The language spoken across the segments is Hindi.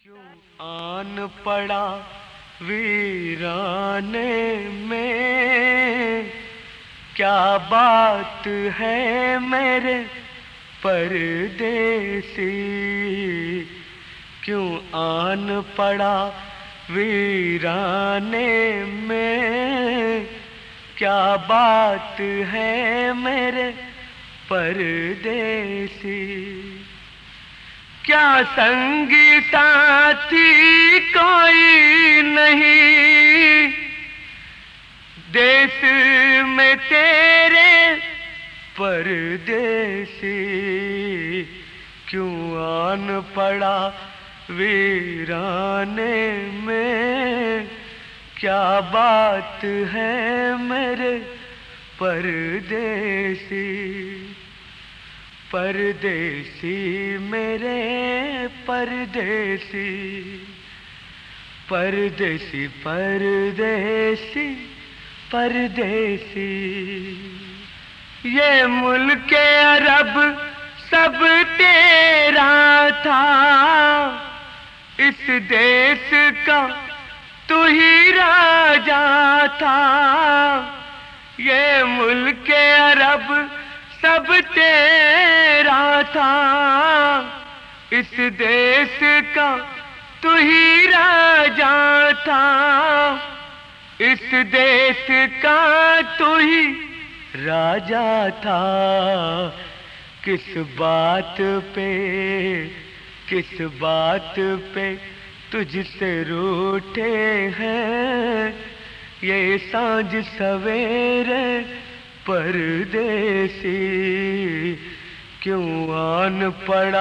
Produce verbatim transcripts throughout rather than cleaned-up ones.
क्यों आन पड़ा वीराने में, क्या बात है मेरे परदेसी। क्यों आन पड़ा वीराने में, क्या बात है मेरे परदेसी। क्या संगी साथी कोई नहीं देश में तेरे परदेसी। क्यों आन पड़ा वीराने में, क्या बात है मेरे परदेसी। परदेसी मेरे परदेसी, परदेसी परदेसी परदेसी। ये मुल्क अरब सब तेरा था, इस देश का तू ही राजा था। ये मुल्क अरब सब तेरा था, इस देश का तू ही राजा था। इस देश का तू ही राजा था। किस बात पे किस बात पे तुझसे रूठे हैं ये सांझ सवेरे परदेसी। क्यों आन पड़ा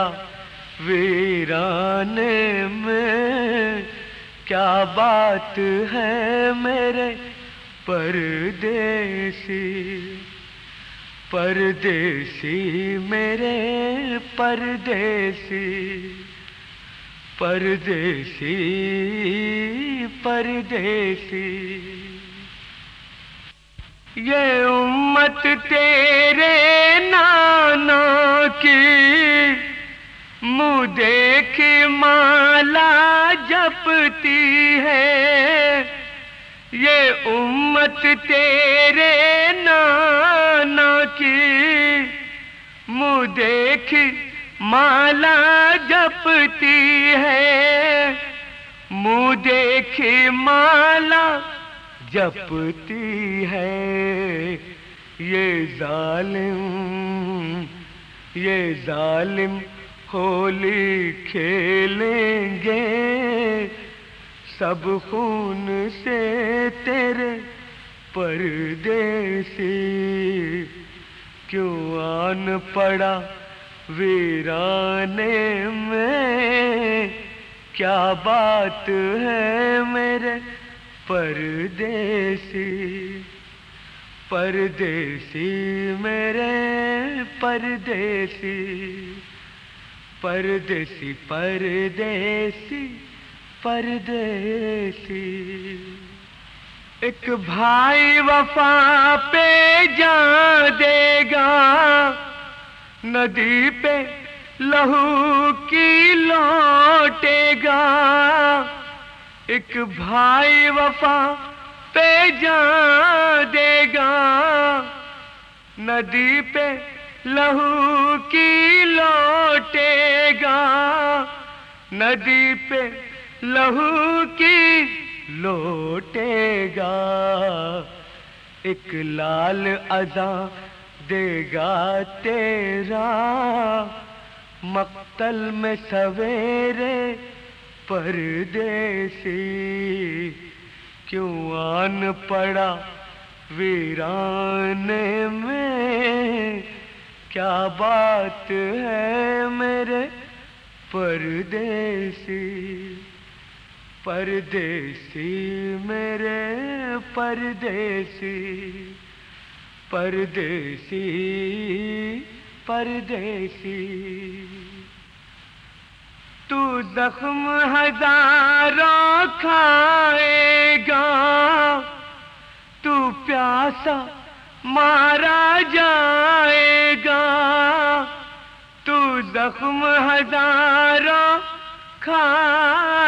वीराने में, क्या बात है मेरे परदेसी। परदेसी मेरे परदेसी, परदेसी परदेसी। ये उम्मत तेरे नाना की मुँह देख माला जपती है। ये उम्मत तेरे नाना की मुँह देख माला जपती है। मुँह देख माला जपती है। ये जालिम ये जालिम होली खेलेंगे सब खून से तेरे परदेसी। क्यों आन पड़ा वीराने में, क्या बात है मेरे परदेसी। परदेसी मेरे परदेसी, परदेसी परदेसी परदेसी। एक भाई वफा पे जा देगा, नदी पे लहू की लौटेगा। एक भाई वफा पे जा देगा, नदी पे लहू की लौटेगा। नदी पे लहू की लौटेगा। एक लाल अज़ा देगा तेरा, मक्तल में सवेरे परदेसी। क्यों आन पड़ा वीराने में, क्या बात है मेरे परदेसी। परदेसी मेरे परदेसी, परदेसी परदेसी। तू जख्म हजारों खाएगा, तू प्यासा मारा जाएगा। तू जख्म हजारों खाएगा,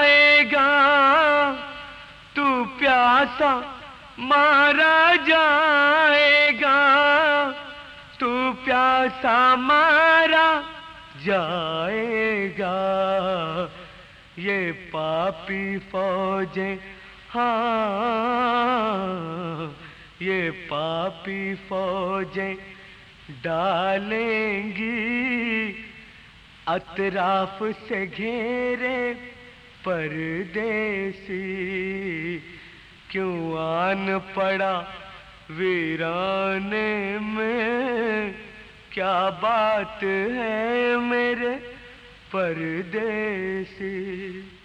मारा जाएगा, तू प्यासा मारा जाएगा। ये पापी फौजें, हाँ ये पापी फौजें डालेंगी अतराफ से घेरे परदेसी। क्यों आन पड़ा वीराने में, क्या बात है मेरे परदेसी।